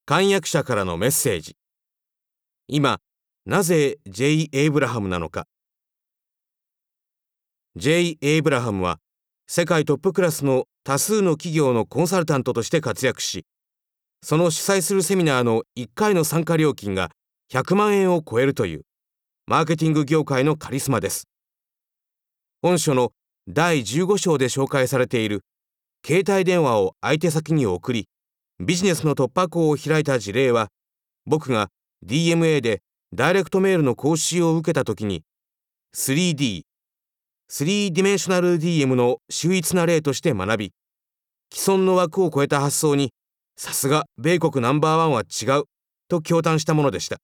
鰻訳者からのメッセージ。今、なぜ J. エイブラハムなのか。J. エイブラハムは、世界トップクラスの多数の企業のコンサルタントとして活躍し、その主催するセミナーの1回の参加料金が100万円を超えるという、マーケティング業界のカリスマです。本書の第15章で紹介されている、携帯電話を相手先に送り、ビジネスの突破口を開いた事例は、僕が DMA でダイレクトメールの講習を受けたときに、3D、3ディメンショナル DM の秀逸な例として学び、既存の枠を超えた発想に、さすが米国ナンバーワンは違うと驚嘆したものでした。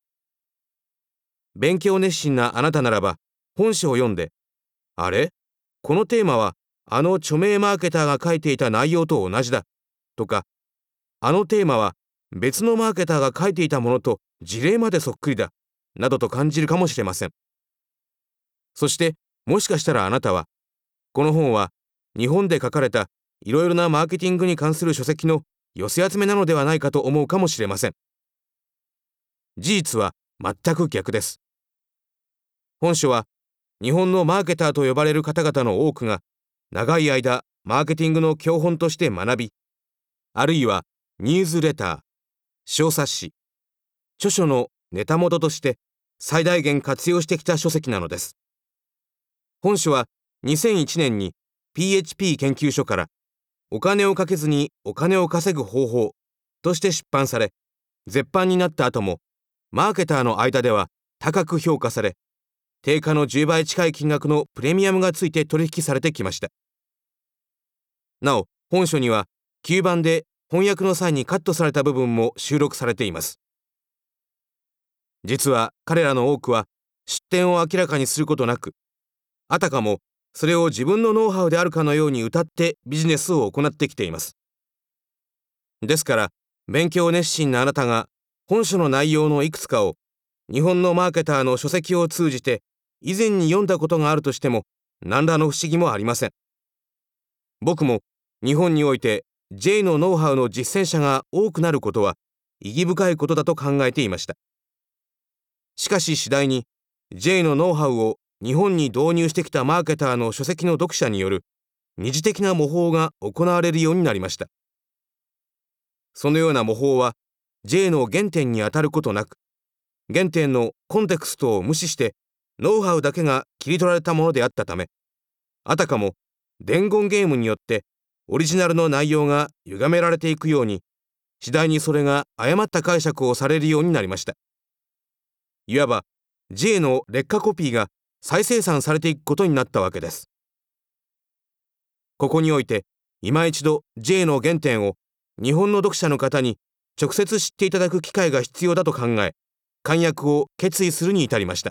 勉強熱心なあなたならば、本書を読んで、あれ?このテーマはあの著名マーケターが書いていた内容と同じだとか、あのテーマは別のマーケターが書いていたものと事例までそっくりだなどと感じるかもしれません。そしてもしかしたらあなたは、この本は日本で書かれたいろいろなマーケティングに関する書籍の寄せ集めなのではないかと思うかもしれません。事実は全く逆です。本書は日本のマーケターと呼ばれる方々の多くが長い間マーケティングの教本として学び、あるいはニュースレター、小冊子、著書のネタ元として最大限活用してきた書籍なのです。本書は2001年に PHP 研究所からお金をかけずにお金を稼ぐ方法として出版され、絶版になった後もマーケターの間では高く評価され、定価の10倍近い金額のプレミアムがついて取引されてきました。なお、本書には9版で翻訳の際にカットされた部分も収録されています。実は彼らの多くは出典を明らかにすることなく、あたかもそれを自分のノウハウであるかのように謳ってビジネスを行ってきています。ですから、勉強熱心なあなたが本書の内容のいくつかを日本のマーケターの書籍を通じて以前に読んだことがあるとしても何らの不思議もありません。僕も日本において J のノウハウの実践者が多くなることは意義深いことだと考えていました。しかし次第に J のノウハウを日本に導入してきたマーケターの書籍の読者による二次的な模倣が行われるようになりました。そのような模倣は J の原点にあたることなく、原点のコンテクストを無視してノウハウだけが切り取られたものであったため、あたかも伝言ゲームによってオリジナルの内容が歪められていくように、次第にそれが誤った解釈をされるようになりました。いわば J の劣化コピーが再生産されていくことになったわけです。ここにおいて今一度 J の原点を日本の読者の方に直接知っていただく機会が必要だと考え、簡訳を決意するに至りました。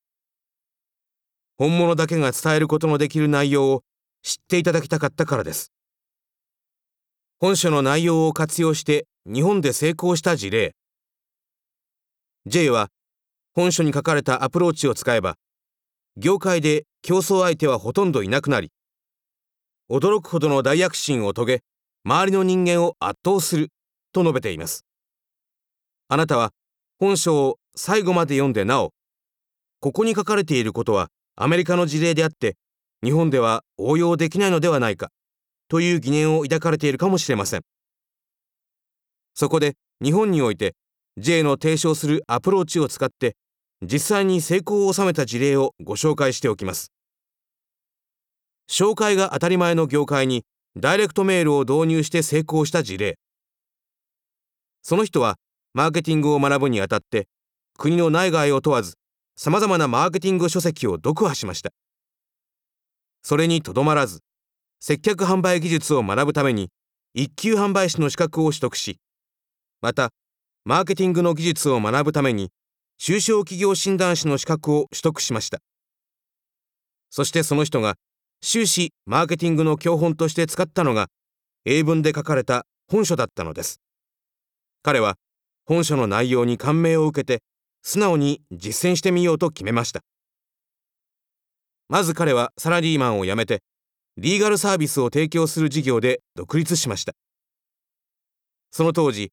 本物だけが伝えることのできる内容を知っていただきたかったからです。本書の内容を活用して日本で成功した事例。J は本書に書かれたアプローチを使えば、業界で競争相手はほとんどいなくなり、驚くほどの大躍進を遂げ、周りの人間を圧倒すると述べています。あなたは本書を最後まで読んでなお、ここに書かれていることはアメリカの事例であって、日本では応用できないのではないかという疑念を抱かれているかもしれません。そこで日本において J の提唱するアプローチを使って実際に成功を収めた事例をご紹介しておきます。紹介が当たり前の業界にダイレクトメールを導入して成功した事例。その人はマーケティングを学ぶにあたって国の内外を問わずさまざまなマーケティング書籍を読破しました。それにとどまらず、接客販売技術を学ぶために一級販売士の資格を取得し、またマーケティングの技術を学ぶために中小企業診断士の資格を取得しました。そしてその人が終始マーケティングの教本として使ったのが英文で書かれた本書だったのです。彼は本書の内容に感銘を受けて素直に実践してみようと決めました。まず彼はサラリーマンを辞めてリーガルサービスを提供する事業で独立しました。その当時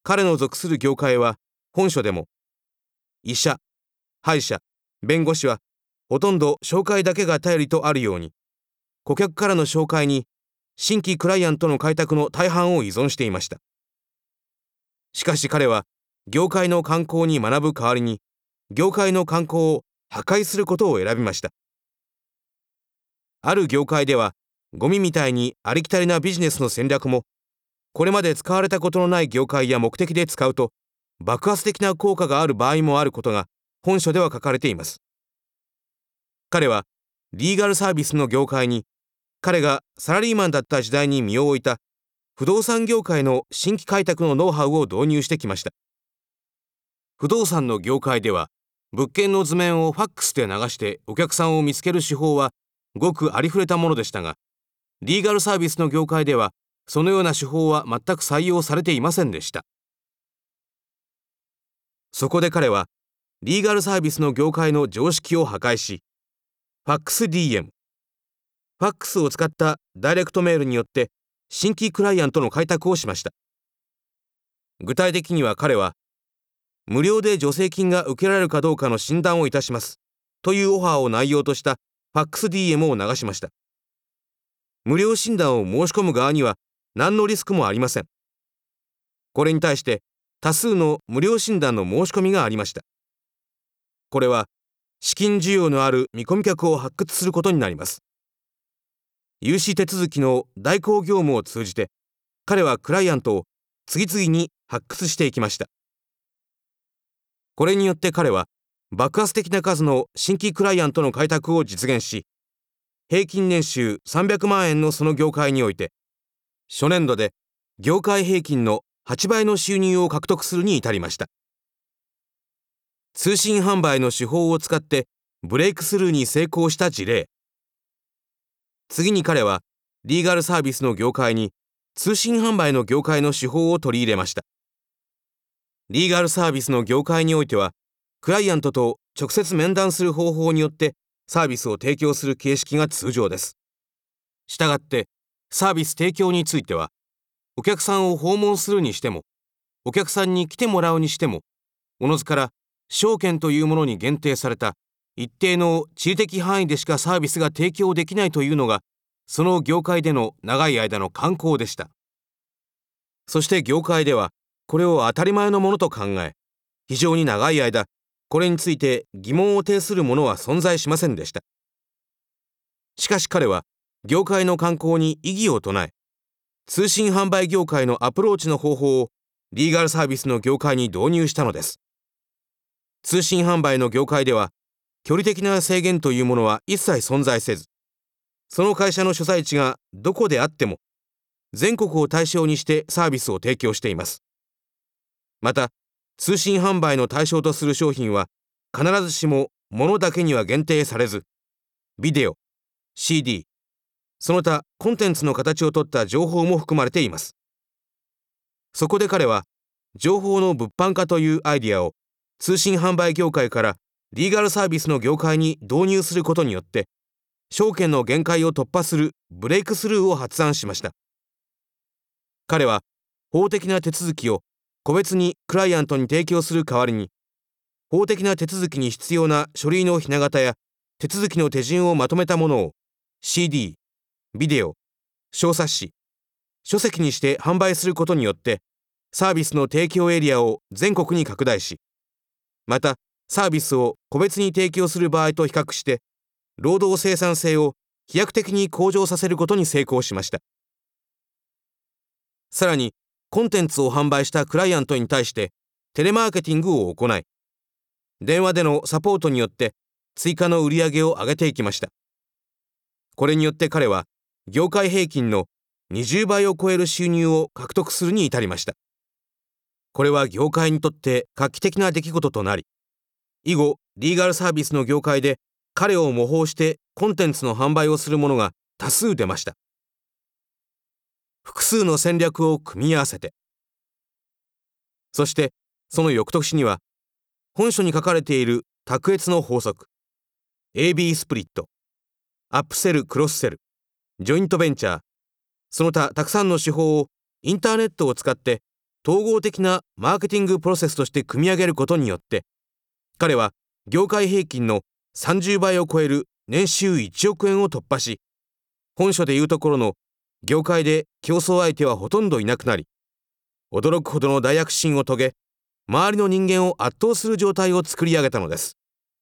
彼の属する業界は本書でも、医者、歯医者、弁護士はほとんど紹介だけが頼りとあるように、顧客からの紹介に新規クライアントの開拓の大半を依存していました。しかし彼は業界の慣行に学ぶ代わりに、業界の慣行を破壊することを選びました。ある業界ではゴミみたいにありきたりなビジネスの戦略も、これまで使われたことのない業界や目的で使うと爆発的な効果がある場合もあることが本書では書かれています。彼はリーガルサービスの業界に、彼がサラリーマンだった時代に身を置いた不動産業界の新規開拓のノウハウを導入してきました。不動産の業界では物件の図面をファックスで流してお客さんを見つける手法はごくありふれたものでしたが、リーガルサービスの業界ではそのような手法は全く採用されていませんでした。そこで彼はリーガルサービスの業界の常識を破壊し、ファックス DM、ファックスを使ったダイレクトメールによって新規クライアントの開拓をしました。具体的には彼は、無料で助成金が受けられるかどうかの診断をいたしますというオファーを内容としたファックス DM を流しました。無料診断を申し込む側には何のリスクもありません。これに対して多数の無料診断の申し込みがありました。これは資金需要のある見込み客を発掘することになります。融資手続きの代行業務を通じて、彼はクライアントを次々に発掘していきました。これによって彼は爆発的な数の新規クライアントの開拓を実現し、平均年収300万円のその業界において、初年度で業界平均の8倍の収入を獲得するに至りました。通信販売の手法を使ってブレイクスルーに成功した事例。次に彼はリーガルサービスの業界に通信販売の業界の手法を取り入れました。リーガルサービスの業界においては、クライアントと直接面談する方法によってサービスを提供する形式が通常です。したがってサービス提供については、お客さんを訪問するにしても、お客さんに来てもらうにしても、おのずから証券というものに限定された一定の地理的範囲でしかサービスが提供できないというのが、その業界での長い間の慣行でした。そして業界ではこれを当たり前のものと考え、非常に長い間これについて疑問を呈する者は存在しませんでした。しかし彼は業界の慣行に異議を唱え、通信販売業界のアプローチの方法をリーガルサービスの業界に導入したのです。通信販売の業界では距離的な制限というものは一切存在せず、その会社の所在地がどこであっても全国を対象にしてサービスを提供しています。また通信販売の対象とする商品は必ずしも物だけには限定されず、ビデオ、CD、その他コンテンツの形をとった情報も含まれています。そこで彼は情報の物販化というアイデアを通信販売業界からリーガルサービスの業界に導入することによって、証券の限界を突破するブレイクスルーを発案しました。彼は法的な手続きを個別にクライアントに提供する代わりに、法的な手続きに必要な書類のひな形や手続きの手順をまとめたものを CD、ビデオ、小冊子、書籍にして販売することによってサービスの提供エリアを全国に拡大し、またサービスを個別に提供する場合と比較して労働生産性を飛躍的に向上させることに成功しました。さらにコンテンツを販売したクライアントに対してテレマーケティングを行い、電話でのサポートによって追加の売り上げを上げていきました。これによって彼は業界平均の20倍を超える収入を獲得するに至りました。これは業界にとって画期的な出来事となり、以後リーガルサービスの業界で彼を模倣してコンテンツの販売をする者が多数出ました。複数の戦略を組み合わせて、そしてその翌年には本書に書かれている卓越の法則、 AB スプリット、アップセル・クロスセル、ジョイントベンチャー、その他たくさんの手法をインターネットを使って統合的なマーケティングプロセスとして組み上げることによって、彼は業界平均の30倍を超える年収1億円を突破し、本書でいうところの業界で競争相手はほとんどいなくなり、驚くほどの大躍進を遂げ、周りの人間を圧倒する状態を作り上げたのです。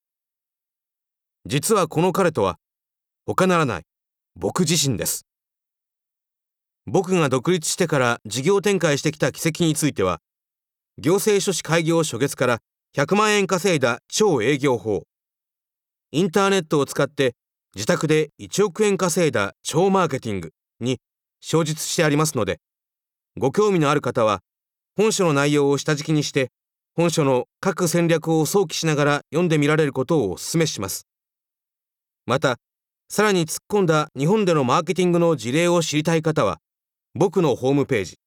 実はこの彼とは他ならない僕自身です。僕が独立してから事業展開してきた軌跡については、行政書士開業初月から100万円稼いだ超営業法、インターネットを使って自宅で1億円稼いだ超マーケティングに詳述してありますので、ご興味のある方は本書の内容を下敷きにして本書の各戦略を想起しながら読んでみられることをお勧めします。また、さらに突っ込んだ日本でのマーケティングの事例を知りたい方は、僕のホームページ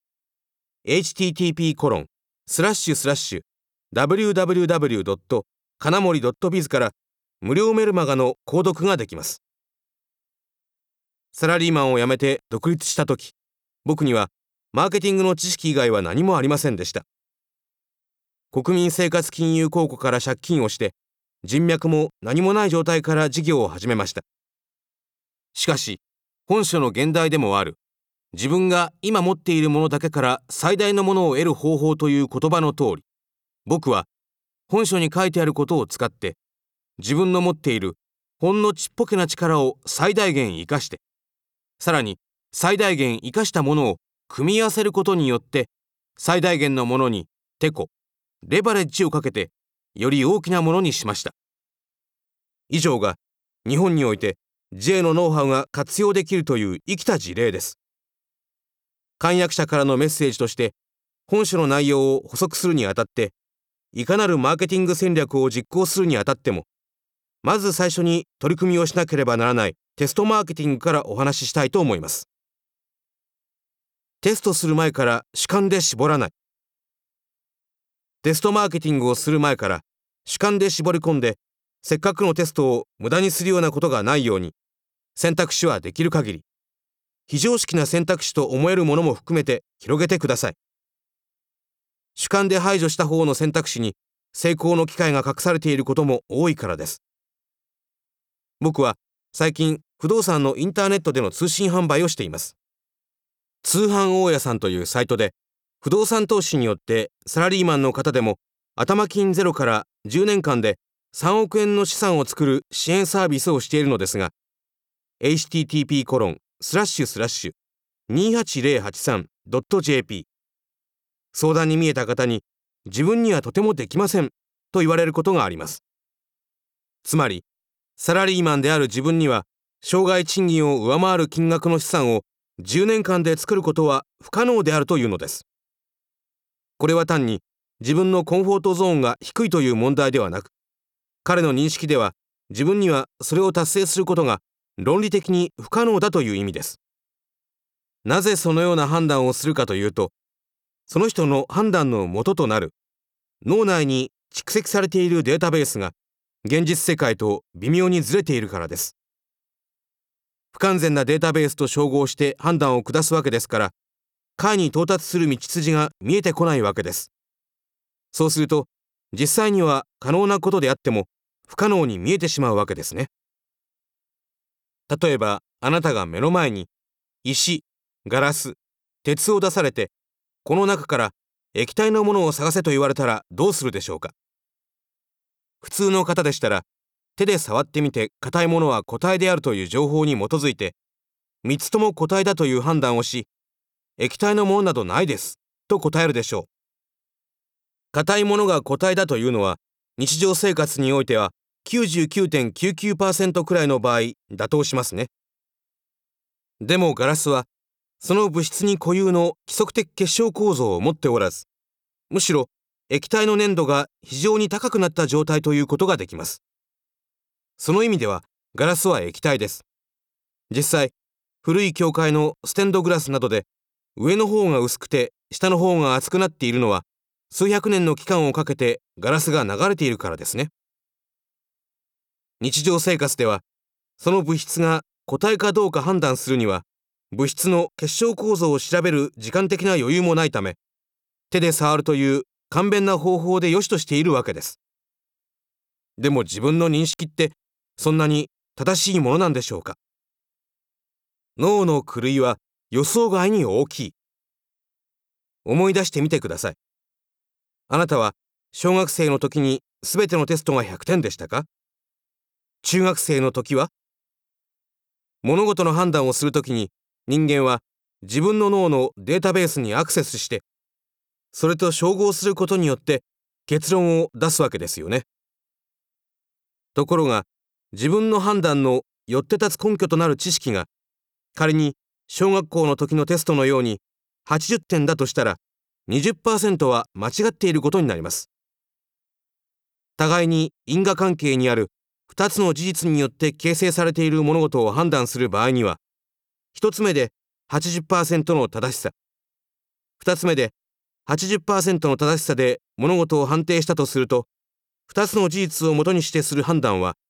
http://www. 金森 .biz から無料メルマガの購読ができます。サラリーマンを辞めて独立したとき、僕にはマーケティングの知識以外は何もありませんでした。国民生活金融公庫から借金をして、人脈も何もない状態から事業を始めました。しかし、本書の現代でもある、自分が今持っているものだけから最大のものを得る方法という言葉の通り、僕は本書に書いてあることを使って、自分の持っているほんのちっぽけな力を最大限生かして、さらに最大限生かしたものを組み合わせることによって、最大限のものにテコ、レバレッジをかけて、より大きなものにしました。以上が日本において J のノウハウが活用できるという生きた事例です。漢訳者からのメッセージとして、本書の内容を補足するにあたって、いかなるマーケティング戦略を実行するにあたっても、まず最初に取り組みをしなければならないテストマーケティングからお話ししたいと思います。テストする前から主観で絞らない。テストマーケティングをする前から主観で絞り込んで、せっかくのテストを無駄にするようなことがないように、選択肢はできる限り、非常識な選択肢と思えるものも含めて広げてください。主観で排除した方の選択肢に成功の機会が隠されていることも多いからです。僕は最近不動産のインターネットでの通信販売をしています。通販大家さんというサイトで、不動産投資によってサラリーマンの方でも頭金ゼロから10年間で3億円の資産を作る支援サービスをしているのですが、http://28083.jp 相談に見えた方に、自分にはとてもできませんと言われることがあります。つまり、サラリーマンである自分には生涯賃金を上回る金額の資産を10年間で作ることは不可能であるというのです。これは単に自分のコンフォートゾーンが低いという問題ではなく、彼の認識では自分にはそれを達成することが論理的に不可能だという意味です。なぜそのような判断をするかというと、その人の判断の元となる脳内に蓄積されているデータベースが現実世界と微妙にずれているからです。不完全なデータベースと照合して判断を下すわけですから、解に到達する道筋が見えてこないわけです。そうすると、実際には可能なことであっても不可能に見えてしまうわけですね。例えば、あなたが目の前に石、ガラス、鉄を出されて、この中から液体のものを探せと言われたらどうするでしょうか。普通の方でしたら、手で触ってみて硬いものは固体であるという情報に基づいて、3つとも固体だという判断をし、液体のものなどないですと答えるでしょう。硬いものが固体だというのは、日常生活においては 99.99% くらいの場合妥当しますね。でもガラスはその物質に固有の規則的結晶構造を持っておらず、むしろ液体の粘度が非常に高くなった状態ということができます。その意味ではガラスは液体です。実際、古い教会のステンドグラスなどで上の方が薄くて下の方が厚くなっているのは、数百年の期間をかけてガラスが流れているからですね。日常生活では、その物質が固体かどうか判断するには、物質の結晶構造を調べる時間的な余裕もないため、 手で触るという簡便な方法で良しとしているわけです。でも自分の認識ってそんなに正しいものなんでしょうか。脳の狂いは予想外に大きい。思い出してみてください。あなたは小学生の時にすべてのテストが100点でしたか？中学生の時は？物事の判断をするときに人間は自分の脳のデータベースにアクセスして、それと照合することによって結論を出すわけですよね。ところが自分の判断のよって立つ根拠となる知識が仮に小学校の時のテストのように80点だとしたら 20% は間違っていることになります。互いに因果関係にある2つの事実によって形成されている物事を判断する場合には、1つ目で 80% の正しさ、2つ目で 80% の正しさで物事を判定したとすると、2つの事実をもとにしてする判断は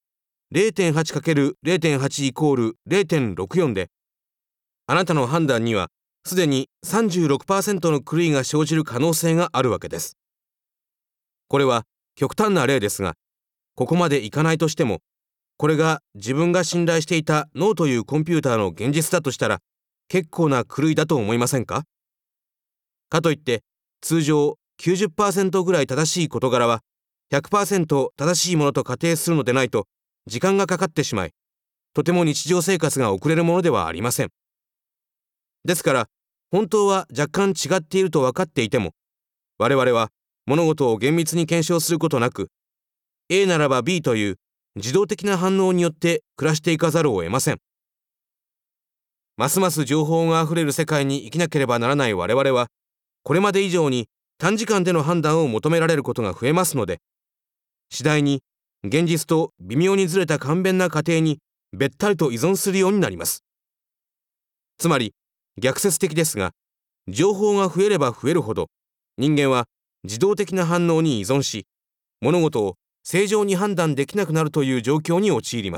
0.8×0.8 イコール 0.64 で、あなたの判断にはすでに 36% の狂いが生じる可能性があるわけです。これは極端な例ですが、ここまでいかないとしても、これが自分が信頼していた脳というコンピューターの現実だとしたら、結構な狂いだと思いませんか？かといって、通常 90% ぐらい正しい事柄は 100% 正しいものと仮定するのでないと時間がかかってしまい、とても日常生活が送れるものではありません。ですから、本当は若干違っていると分かっていても、我々は物事を厳密に検証することなく、A ならば B という自動的な反応によって暮らしていかざるを得ません。ますます情報があふれる世界に生きなければならない我々は、これまで以上に短時間での判断を求められることが増えますので、次第に現実と微妙にずれた簡便な過程にべったりと依存するようになります。つまり逆説的ですが、情報が増えれば増えるほど人間は自動的な反応に依存し、物事を正常に判断できなくなるという状況に陥ります。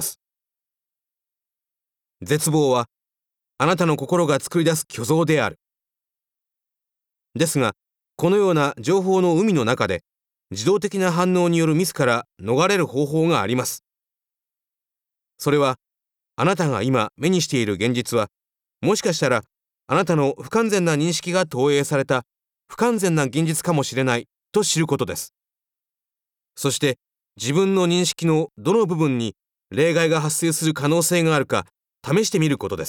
絶望はあなたの心が作り出す虚像である。ですが、このような情報の海の中で自動的な反応によるミスから逃れる方法があります。それは、あなたが今目にしている現実は、もしかしたらあなたの不完全な認識が投影された不完全な現実かもしれないと知ることです。そして自分の認識のどの部分に例外が発生する可能性があるか試してみることです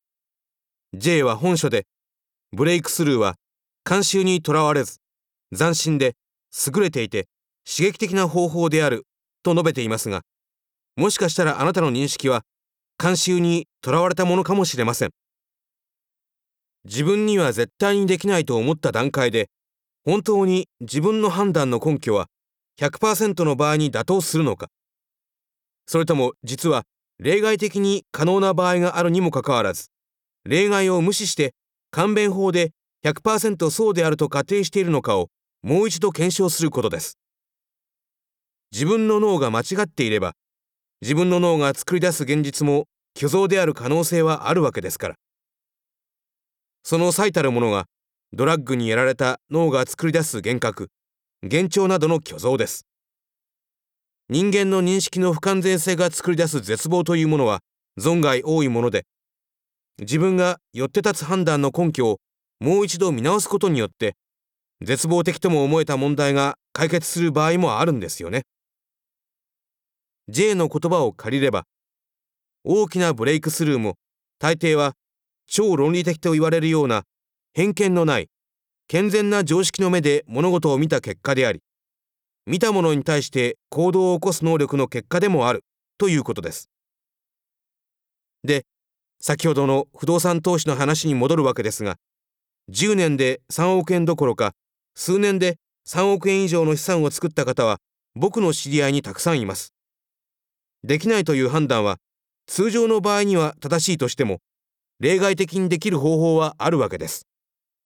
。J は本書で、ブレイクスルーは慣習にとらわれず斬新で優れていて刺激的な方法であると述べていますが、もしかしたらあなたの認識は慣習にとらわれたものかもしれません。自分には絶対にできないと思った段階で、本当に自分の判断の根拠は 100% の場合に妥当するのか、それとも実は例外的に可能な場合があるにもかかわらず、例外を無視して簡便法で 100% そうであると仮定しているのかをもう一度検証することです。自分の脳が間違っていれば、自分の脳が作り出す現実も虚像である可能性はあるわけですから。その最たるものがドラッグにやられた脳が作り出す幻覚、幻聴などの虚像です。人間の認識の不完全性が作り出す絶望というものは存外多いもので、自分がよって立つ判断の根拠をもう一度見直すことによって絶望的とも思えた問題が解決する場合もあるんですよね。J の言葉を借りれば、大きなブレイクスルーも大抵は超論理的と言われるような偏見のない健全な常識の目で物事を見た結果であり、見たものに対して行動を起こす能力の結果でもあるということです。で、先ほどの不動産投資の話に戻るわけですが、10年で3億円どころか数年で3億円以上の資産を作った方は僕の知り合いにたくさんいます。できないという判断は通常の場合には正しいとしても、例外的にできる方法はあるわけです。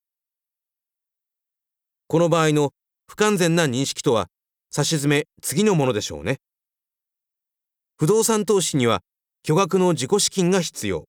この場合の不完全な認識とは、さしずめ次のものでしょうね。不動産投資には巨額の自己資金が必要。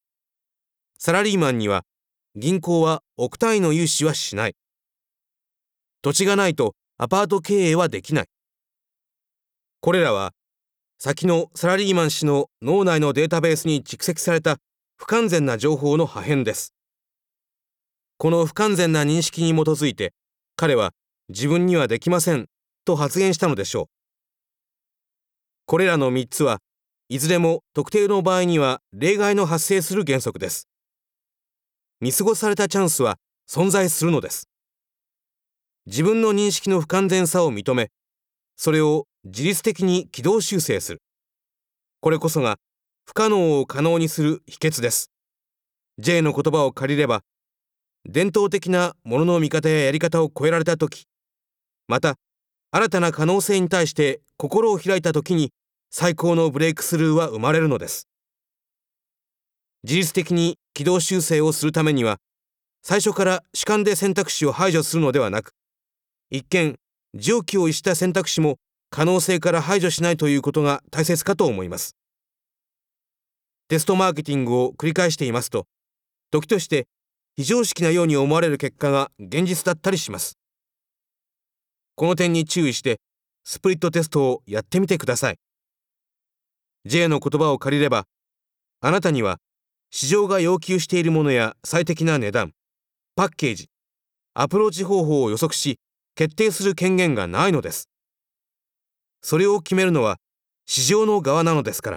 サラリーマンには銀行は億単位の融資はしない。 土地がないとアパート経営はできない。これらは先のサラリーマン氏の脳内のデータベースに蓄積された不完全な情報の破片です。この不完全な認識に基づいて、彼は自分にはできませんと発言したのでしょう。これらの3つはいずれも特定の場合には例外の発生する原則です。見過ごされたチャンスは存在するのです。自分の認識の不完全さを認め、それを自律的に軌道修正する。これこそが不可能を可能にする秘訣です。J の言葉を借りれば、伝統的なものの見方ややり方を超えられたとき、また新たな可能性に対して心を開いたときに最高のブレイクスルーは生まれるのです。自律的に軌道修正をするためには、最初から主観で選択肢を排除するのではなく、一見常軌を逸した選択肢も可能性から排除しないということが大切かと思います。テストマーケティングを繰り返していますと、時として非常識なように思われる結果が現実だったりします。この点に注意してスプリットテストをやってみてください。J の言葉を借りれば、あなたには市場が要求しているものや最適な値段、パッケージ、アプローチ方法を予測し決定する権限がないのです。それを決めるのは市場の側なのですから。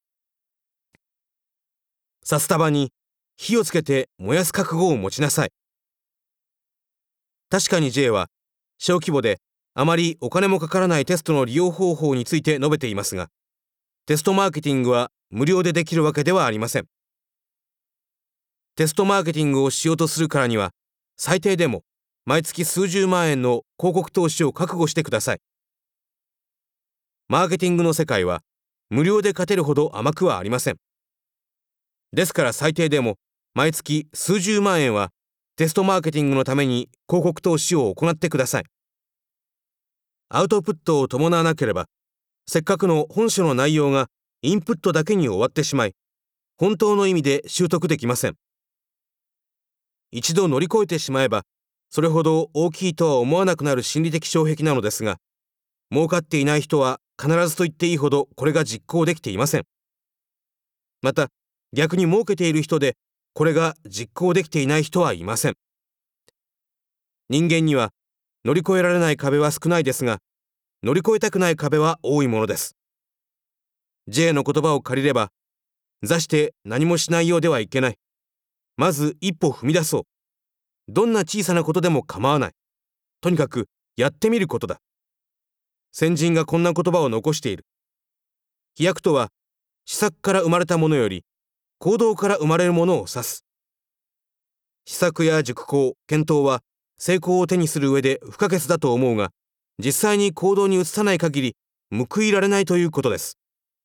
札束に火をつけて燃やす覚悟を持ちなさい。確かに J は小規模であまりお金もかからないテストの利用方法について述べていますが、テストマーケティングは無料でできるわけではありません。テストマーケティングをしようとするからには、最低でも毎月数十万円の広告投資を覚悟してください。マーケティングの世界は無料で勝てるほど甘くはありません。ですから最低でも毎月数十万円はテストマーケティングのために広告投資を行ってください。アウトプットを伴わなければ、せっかくの本書の内容がインプットだけに終わってしまい、本当の意味で習得できません。一度乗り越えてしまえば、それほど大きいとは思わなくなる心理的障壁なのですが、儲かっていない人は必ずと言っていいほどこれが実行できていません。また、逆に儲けている人でこれが実行できていない人はいません。人間には乗り越えられない壁は少ないですが、乗り越えたくない壁は多いものです。J の言葉を借りれば、座して何もしないようではいけない。まず一歩踏み出そう。どんな小さなことでも構わない。とにかくやってみることだ。先人がこんな言葉を残している。飛躍とは、思索から生まれたものより、行動から生まれるものを指す。思索や熟考、検討は成功を手にする上で不可欠だと思うが、実際に行動に移さない限り報いられないということです。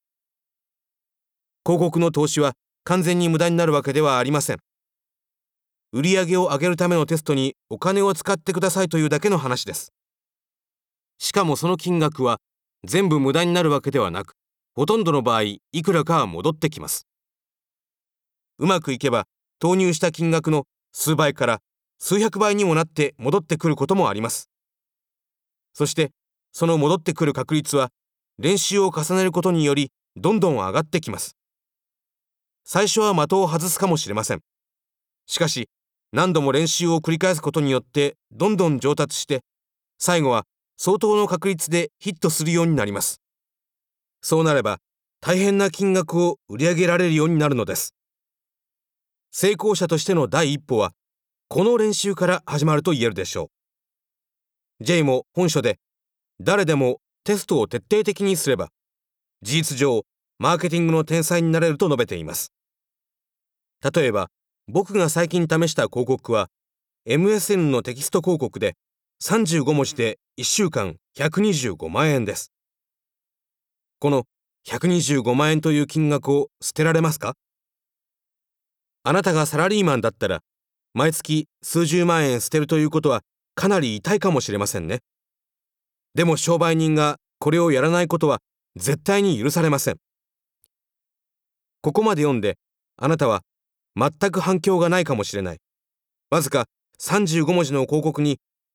広告の投資は完全に無駄になるわけではありません。売上を上げるためのテストにお金を使ってくださいというだけの話です。しかもその金額は全部無駄になるわけではなく、ほとんどの場合いくらかは戻ってきます。うまくいけば投入した金額の数倍から数百倍にもなって戻ってくることもあります。そしてその戻ってくる確率は練習を重ねることによりどんどん上がってきます。最初は的を外すかもしれません。しかし何度も練習を繰り返すことによってどんどん上達して、最後は相当の確率でヒットするようになります。そうなれば大変な金額を売り上げられるようになるのです。成功者としての第一歩はこの練習から始まると言えるでしょう。J も本書で、誰でもテストを徹底的にすれば事実上マーケティングの天才になれると述べています。例えば僕が最近試した広告は MSN のテキスト広告で35文字で1週間125万円です。この125万円という金額を捨てられますか？あなたがサラリーマンだったら毎月数十万円捨てるということはかなり痛いかもしれませんね。でも商売人がこれをやらないことは絶対に許されません。ここまで読んであなたは全く反響がないかもしれない。わずか35文字の広告に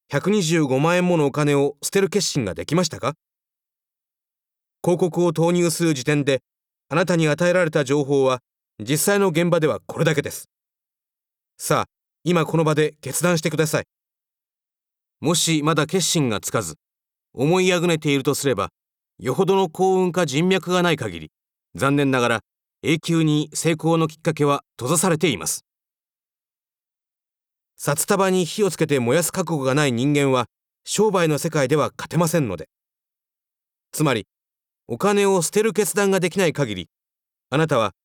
125万円ものお金を捨てる決心ができましたか？広告を投入する時点で、あなたに与えられた情報は実際の現場ではこれだけです。さあ、今この場で決断してください。もしまだ決心がつかず、思いあぐねているとすれば、よほどの幸運か人脈がない限り、残念ながら永久に成功のきっかけは閉ざされています。札束に火をつけて燃やす覚悟がない人間は、商売の世界では勝てませんので。つまり、お金を捨てる決断ができない限り、あなたは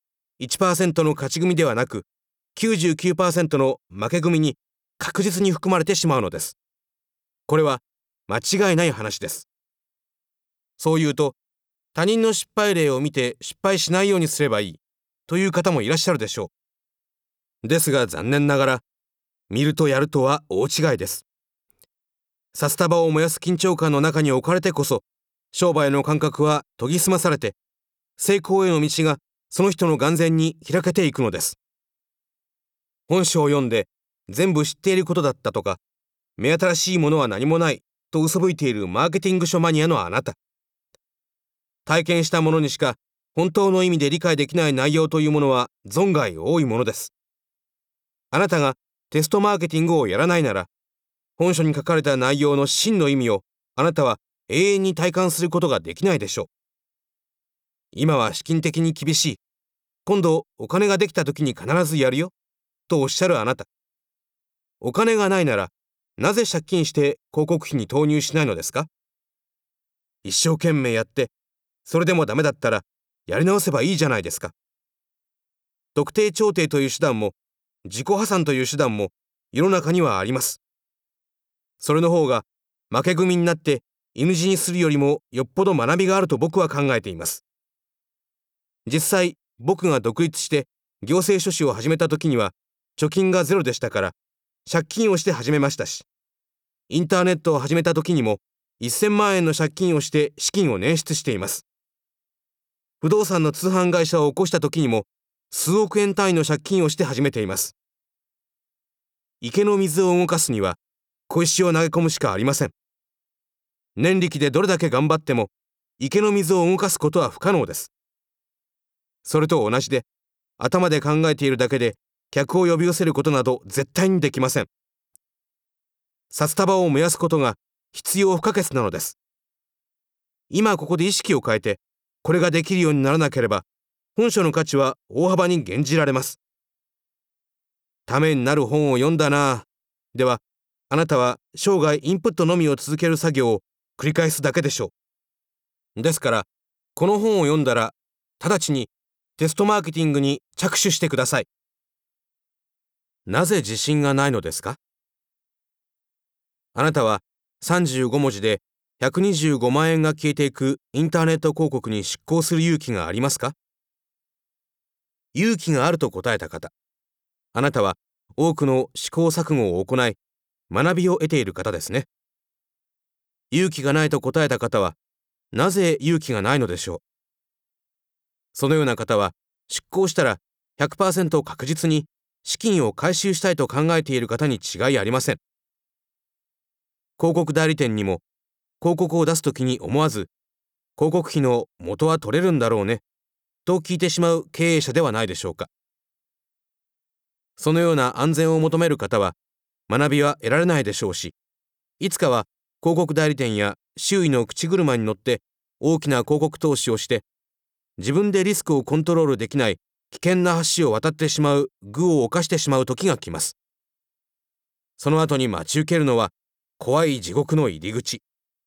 1% の勝ち組ではなく、99% の負け組に確実に含まれてしまうのです。これは間違いない話です。そう言うと、他人の失敗例を見て失敗しないようにすればいいという方もいらっしゃるでしょう。ですが残念ながら、見るとやるとは大違いです。札束を燃やす緊張感の中に置かれてこそ、商売の感覚は研ぎ澄まされて、成功への道がその人の眼前に開けていくのです。本書を読んで全部知っていることだったとか、目新しいものは何もないと嘘吹いているマーケティング書マニアのあなた。体験したものにしか本当の意味で理解できない内容というものは存外多いものです。あなたがテストマーケティングをやらないなら、本書に書かれた内容の真の意味をあなたは永遠に体感することができないでしょう。今は資金的に厳しい。今度お金ができた時に必ずやるよ。とおっしゃるあなた。お金がないなら、なぜ借金して広告費に投入しないのですか？一生懸命やって、それでもダメだったらやり直せばいいじゃないですか。特定調停という手段も、自己破産という手段も世の中にはあります。それの方が負け組になって犬死にするよりもよっぽど学びがあると僕は考えています。実際、僕が独立して行政書士を始めた時には貯金がゼロでしたから、借金をして始めましたし、インターネットを始めた時にも1000万円の借金をして資金を捻出しています。不動産の通販会社を起こした時にも数億円単位の借金をして始めています。池の水を動かすには小石を投げ込むしかありません。念力でどれだけ頑張っても池の水を動かすことは不可能です。それと同じで、頭で考えているだけで客を呼び寄せることなど絶対にできません。札束を燃やすことが必要不可欠なのです。今ここで意識を変えて、これができるようにならなければ、本書の価値は大幅に減じられます。ためになる本を読んだな。では、あなたは生涯インプットのみを続ける作業を繰り返すだけでしょう。ですから、この本を読んだら、直ちにテストマーケティングに着手してください。なぜ自信がないのですか？あなたは35文字で125万円が消えていくインターネット広告に執行する勇気がありますか？勇気があると答えた方、あなたは多くの試行錯誤を行い、学びを得ている方ですね。勇気がないと答えた方は、なぜ勇気がないのでしょう。そのような方は、執行したら 100% 確実に資金を回収したいと考えている方に違いありません。広告代理店にも、広告を出すときに思わず、広告費の元は取れるんだろうね、と聞いてしまう経営者ではないでしょうか。そのような安全を求める方は、学びは得られないでしょうし、いつかは広告代理店や周囲の口車に乗って大きな広告投資をして、自分でリスクをコントロールできない危険な橋を渡ってしまう愚を犯してしまう時が来ます。その後に待ち受けるのは怖い地獄の入り口。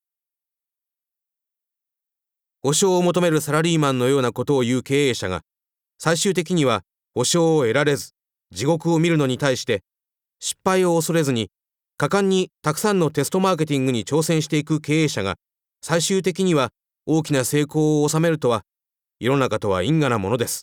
保証を求めるサラリーマンのようなことを言う経営者が、最終的には保証を得られず地獄を見るのに対して、失敗を恐れずに果敢にたくさんのテストマーケティングに挑戦していく経営者が、最終的には大きな成功を収めるとは、世の中とは因果なものです。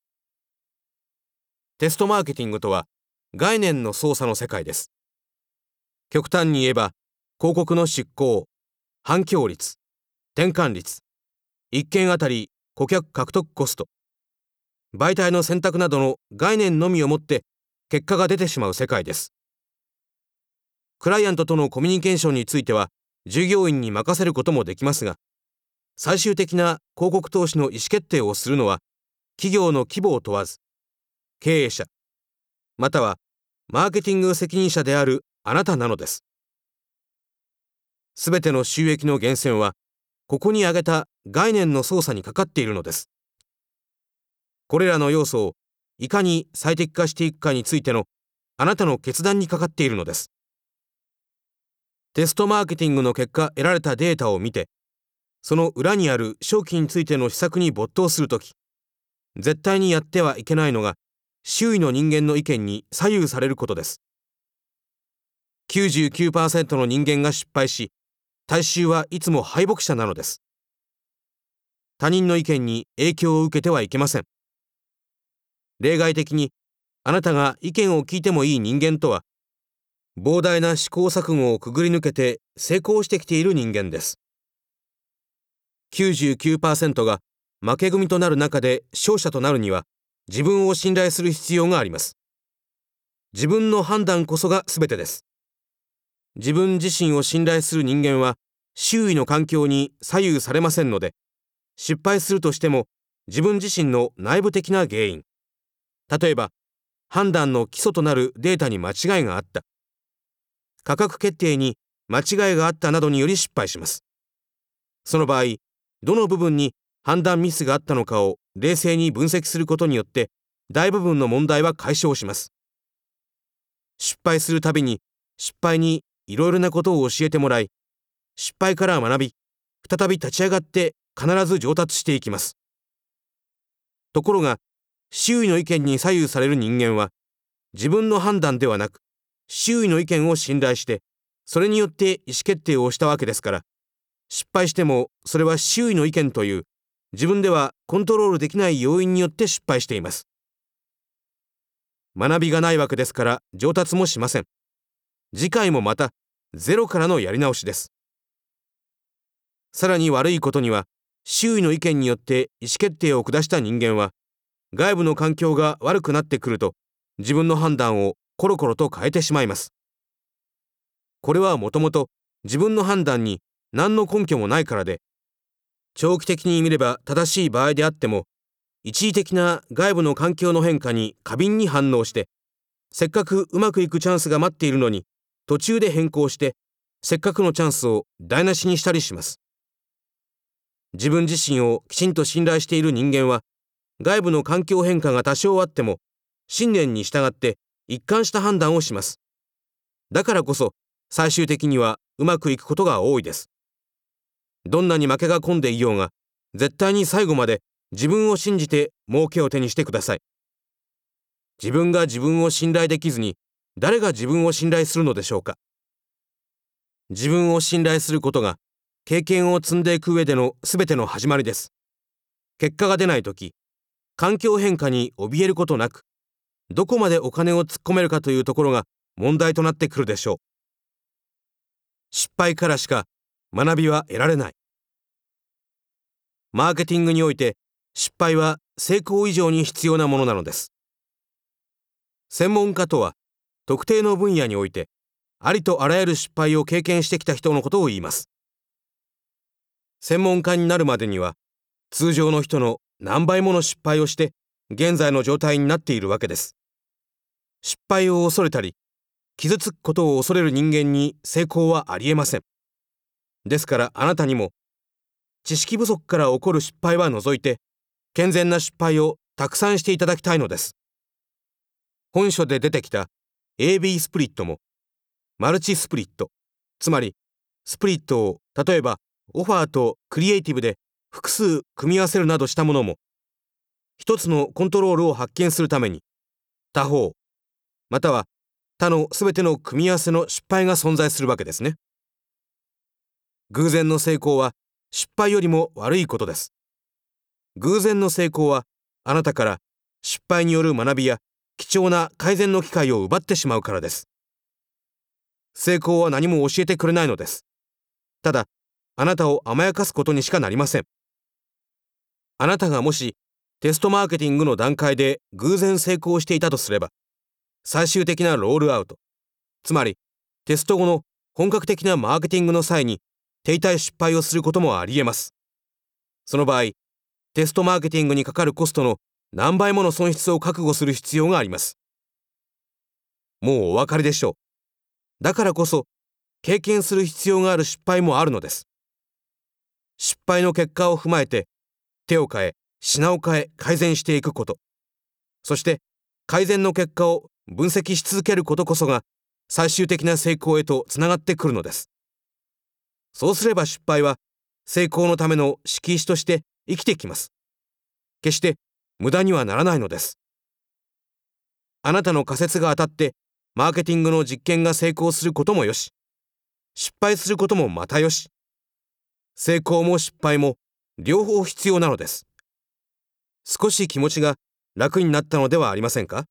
テストマーケティングとは概念の操作の世界です。極端に言えば、広告の執行、反響率、転換率、1件あたり顧客獲得コスト、媒体の選択などの概念のみをもって結果が出てしまう世界です。 クライアントとのコミュニケーションについては従業員に任せることもできますが、最終的な広告投資の意思決定をするのは企業の規模を問わず、経営者、またはマーケティング責任者であるあなたなのです。すべての収益の源泉は、ここに挙げた概念の操作にかかっているのです。これらの要素をいかに最適化していくかについてのあなたの決断にかかっているのです。テストマーケティングの結果得られたデータを見て、その裏にある商機についての施策に没頭するとき、絶対にやってはいけないのが周囲の人間の意見に左右されることです。99% の人間が失敗し、大衆はいつも敗北者なのです。他人の意見に影響を受けてはいけません。例外的にあなたが意見を聞いてもいい人間とは、膨大な試行錯誤をくぐり抜けて成功してきている人間です。99% が負け組となる中で勝者となるには、自分を信頼する必要があります。自分の判断こそが全てです。自分自身を信頼する人間は周囲の環境に左右されませんので、失敗するとしても自分自身の内部的な原因、例えば判断の基礎となるデータに間違いがあった、価格決定に間違いがあったなどにより失敗します。その場合、どの部分に判断ミスがあったのかを冷静に分析することによって大部分の問題は解消します。失敗するたびに失敗にいろいろなことを教えてもらい、失敗から学び、再び立ち上がって必ず上達していきます。ところが、周囲の意見に左右される人間は、自分の判断ではなく、周囲の意見を信頼して、それによって意思決定をしたわけですから、失敗してもそれは周囲の意見という自分ではコントロールできない要因によって失敗しています。学びがないわけですから上達もしません。次回もまたゼロからのやり直しです。さらに悪いことには、周囲の意見によって意思決定を下した人間は、外部の環境が悪くなってくると、自分の判断をコロコロと変えてしまいます。これはもともと自分の判断に何の根拠もないからで、長期的に見れば正しい場合であっても、一時的な外部の環境の変化に過敏に反応して、せっかくうまくいくチャンスが待っているのに、途中で変更して、せっかくのチャンスを台無しにしたりします。自分自身をきちんと信頼している人間は、外部の環境変化が多少あっても、信念に従って一貫した判断をします。だからこそ、最終的にはうまくいくことが多いです。どんなに負けが込んでいようが、絶対に最後まで自分を信じて儲けを手にしてください。自分が自分を信頼できずに、誰が自分を信頼するのでしょうか。自分を信頼することが、経験を積んでいく上での全ての始まりです。結果が出ないとき、環境変化に怯えることなく、どこまでお金を突っ込めるかというところが問題となってくるでしょう。失敗からしか学びは得られない。マーケティングにおいて、失敗は成功以上に必要なものなのです。専門家とは、特定の分野において、ありとあらゆる失敗を経験してきた人のことを言います。専門家になるまでには、通常の人の何倍もの失敗をして、現在の状態になっているわけです。失敗を恐れたり、傷つくことを恐れる人間に成功はありえません。ですからあなたにも、知識不足から起こる失敗は除いて、健全な失敗をたくさんしていただきたいのです。本書で出てきた AB スプリットも、マルチスプリット、つまりスプリットを例えばオファーとクリエイティブで複数組み合わせるなどしたものも、一つのコントロールを発見するために、他方、または他のすべての組み合わせの失敗が存在するわけですね。偶然の成功は失敗よりも悪いことです。偶然の成功はあなたから失敗による学びや貴重な改善の機会を奪ってしまうからです。成功は何も教えてくれないのです。ただ、あなたを甘やかすことにしかなりません。あなたがもしテストマーケティングの段階で偶然成功していたとすれば、最終的なロールアウト、つまりテスト後の本格的なマーケティングの際に手痛い失敗をすることもあり得ます。その場合、テストマーケティングにかかるコストの何倍もの損失を覚悟する必要があります。もうお分かりでしょう。だからこそ、経験する必要がある失敗もあるのです。失敗の結果を踏まえて、手を変え、品を変え、改善していくこと。そして、改善の結果を分析し続けることこそが、最終的な成功へとつながってくるのです。そうすれば失敗は、成功のための敷石として生きてきます。決して無駄にはならないのです。あなたの仮説が当たって、マーケティングの実験が成功することもよし、失敗することもまたよし、成功も失敗も両方必要なのです。少し気持ちが楽になったのではありませんか？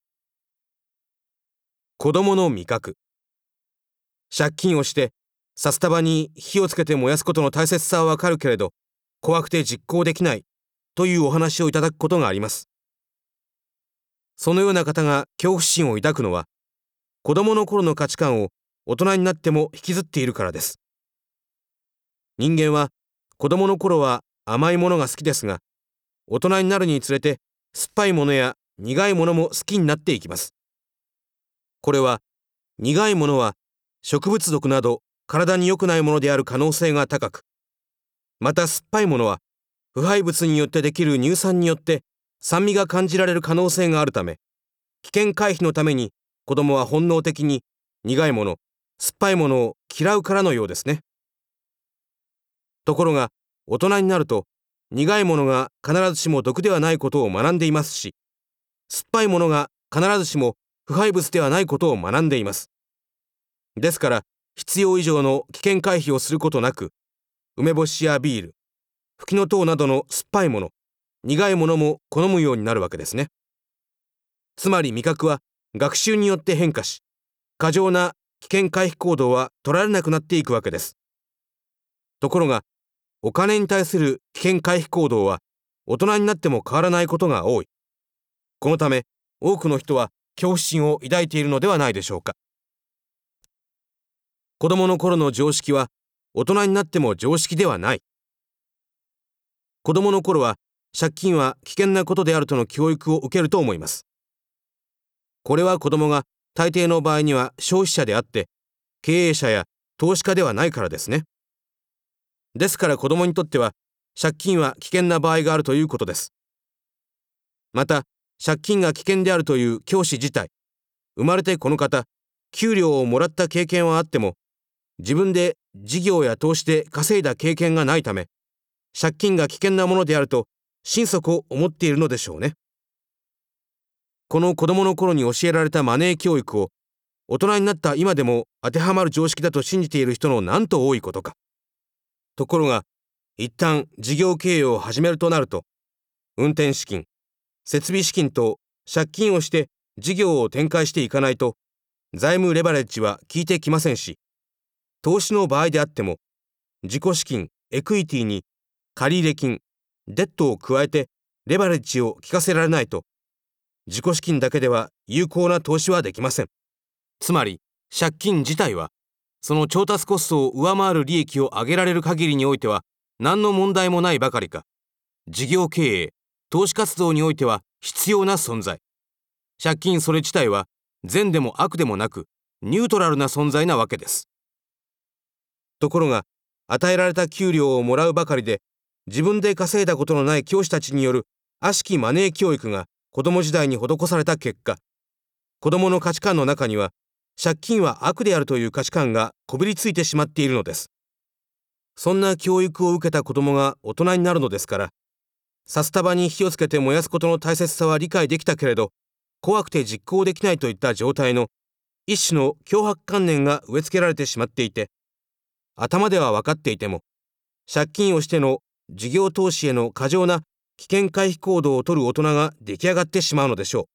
子供の味覚。借金をして札束に火をつけて燃やすことの大切さはわかるけれど、怖くて実行できないというお話をいただくことがあります。そのような方が恐怖心を抱くのは、子供の頃の価値観を大人になっても引きずっているからです。人間は子供の頃は甘いものが好きですが、大人になるにつれて酸っぱいものや苦いものも好きになっていきます。これは苦いものは植物毒など体に良くないものである可能性が高く、また酸っぱいものは腐敗物によってできる乳酸によって酸味が感じられる可能性があるため、危険回避のために子供は本能的に苦いもの、酸っぱいものを嫌うからのようですね。ところが大人になると、苦いものが必ずしも毒ではないことを学んでいますし、酸っぱいものが必ずしも腐敗物ではないことを学んでいます。ですから必要以上の危険回避をすることなく、梅干しやビール、フキノトウなどの酸っぱいもの、苦いものも好むようになるわけですね。つまり味覚は学習によって変化し、過剰な危険回避行動は取られなくなっていくわけです。ところが、お金に対する危険回避行動は大人になっても変わらないことが多い。このため、多くの人は恐怖心を抱いているのではないでしょうか。子供の頃の常識は大人になっても常識ではない。子供の頃は借金は危険なことであるとの教育を受けると思います。これは子供が大抵の場合には消費者であって、経営者や投資家ではないからですね。ですから子供にとっては借金は危険な場合があるということです。また、借金が危険であるという教師自体、生まれてこの方、給料をもらった経験はあっても、自分で事業や投資で稼いだ経験がないため、借金が危険なものであると心底思っているのでしょうね。この子供の頃に教えられたマネー教育を大人になった今でも当てはまる常識だと信じている人のなんと多いことか。ところが、一旦事業経営を始めるとなると、運転資金、設備資金と借金をして事業を展開していかないと、財務レバレッジは効いてきませんし、投資の場合であっても、自己資金、エクイティに借入金、デットを加えてレバレッジを効かせられないと、自己資金だけでは有効な投資はできません。つまり、借金自体は、その調達コストを上回る利益を上げられる限りにおいては、何の問題もないばかりか、事業経営、投資活動においては必要な存在。借金それ自体は、善でも悪でもなく、ニュートラルな存在なわけです。ところが、与えられた給料をもらうばかりで、自分で稼いだことのない教師たちによる悪しきマネー教育が子供時代に施された結果、子供の価値観の中には、借金は悪であるという価値観がこびりついてしまっているのです。そんな教育を受けた子供が大人になるのですから、札束に火をつけて燃やすことの大切さは理解できたけれど、怖くて実行できないといった状態の一種の強迫観念が植え付けられてしまっていて、頭では分かっていても、借金をしての事業投資への過剰な危険回避行動を取る大人が出来上がってしまうのでしょう。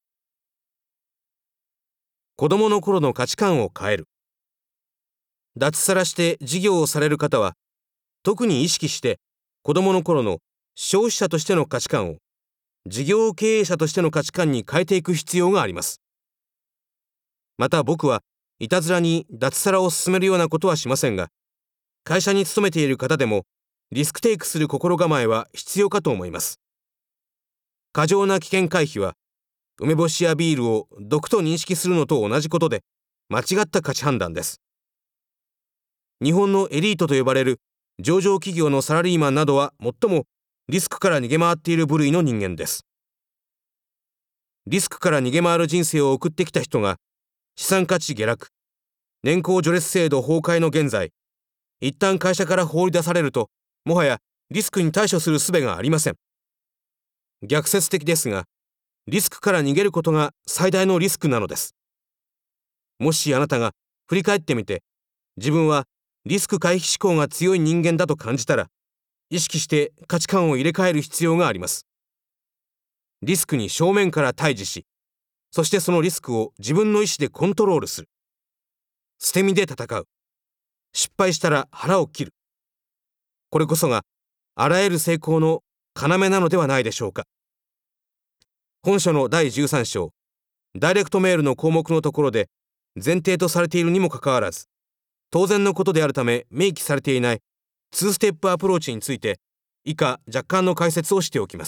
子供の頃の価値観を変える。脱サラして事業をされる方は、特に意識して子供の頃の消費者としての価値観を事業経営者としての価値観に変えていく必要があります。また僕はいたずらに脱サラを進めるようなことはしませんが、会社に勤めている方でもリスクテイクする心構えは必要かと思います。過剰な危険回避は、梅干しやビールを毒と認識するのと同じことで、間違った価値判断です。日本のエリートと呼ばれる上場企業のサラリーマンなどは最もリスクから逃げ回っている部類の人間です。リスクから逃げ回る人生を送ってきた人が、資産価値下落、年功序列制度崩壊の現在、一旦会社から放り出されると、もはやリスクに対処する術がありません。逆説的ですが、リスクから逃げることが最大のリスクなのです。もしあなたが振り返ってみて、自分はリスク回避思考が強い人間だと感じたら、意識して価値観を入れ替える必要があります。リスクに正面から対峙し、そしてそのリスクを自分の意思でコントロールする。捨て身で戦う。失敗したら腹を切る。これこそがあらゆる成功の要なのではないでしょうか。本書の第13章、ダイレクトメールの項目のところで前提とされているにもかかわらず、当然のことであるため明記されていない2ステップアプローチについて、以下若干の解説をしておきます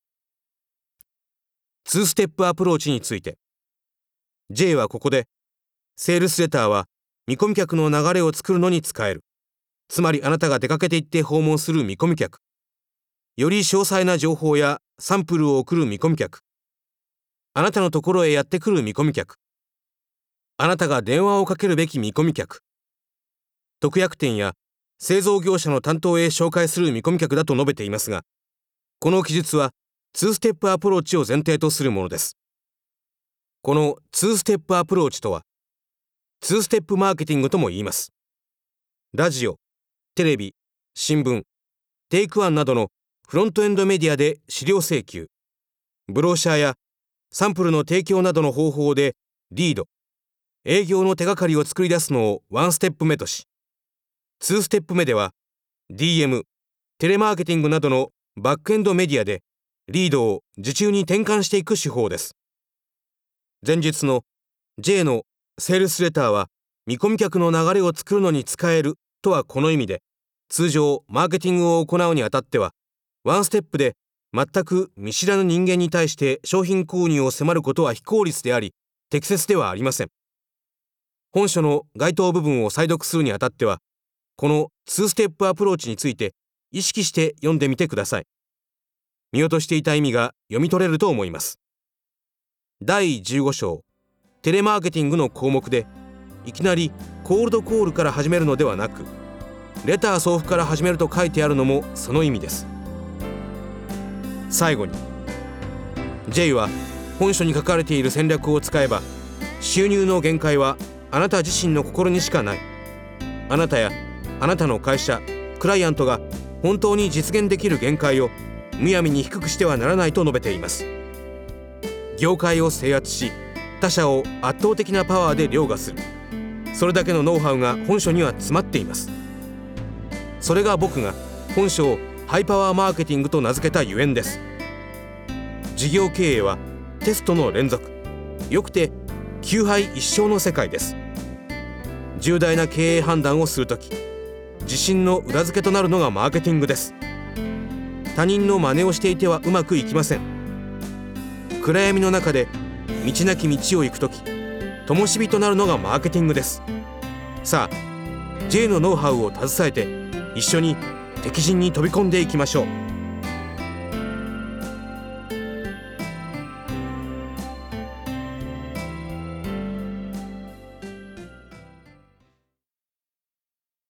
。2ステップアプローチについて、J はここで、セールスレターは見込み客の流れを作るのに使える。つまりあなたが出かけて行って訪問する見込み客。より詳細な情報やサンプルを送る見込み客。あなたのところへやってくる見込み客。あなたが電話をかけるべき見込み客。特約店や製造業者の担当へ紹介する見込み客だと述べていますが、この記述は2ステップアプローチを前提とするものです。この2ステップアプローチとは、2ステップマーケティングとも言います。ラジオ、テレビ、新聞、テイクワンなどのフロントエンドメディアで資料請求、ブローシャーやサンプルの提供などの方法でリード、営業の手がかりを作り出すのを1ステップ目とし、2ステップ目では DM、テレマーケティングなどのバックエンドメディアでリードを受注に転換していく手法です。前述の J のセールスレターは見込み客の流れを作るのに使えるとはこの意味で、通常マーケティングを行うにあたってはワンステップで全く見知らぬ人間に対して商品購入を迫ることは非効率であり適切ではありません。本書の該当部分を再読するにあたっては、この2ステップアプローチについて意識して読んでみてください。見落としていた意味が読み取れると思います。第15章、テレマーケティングの項目で、いきなりコールドコールから始めるのではなく、レター送付から始めると書いてあるのもその意味です。最後に、J は本書に書かれている戦略を使えば、収入の限界はあなた自身の心にしかない。あなたやあなたの会社、クライアントが本当に実現できる限界をむやみに低くしてはならないと述べています。業界を制圧し、他社を圧倒的なパワーで凌駕する。それだけのノウハウが本書には詰まっています。それが僕が本書をハイパワーマーケティングと名付けたゆえんです。事業経営はテストの連続、よくて9敗1勝の世界です。重大な経営判断をするとき、自信の裏付けとなるのがマーケティングです。他人の真似をしていてはうまくいきません。暗闇の中で道なき道を行くとき、灯火となるのがマーケティングです。さあ、J のノウハウを携えて一緒に敵陣に飛び込んでいきましょう。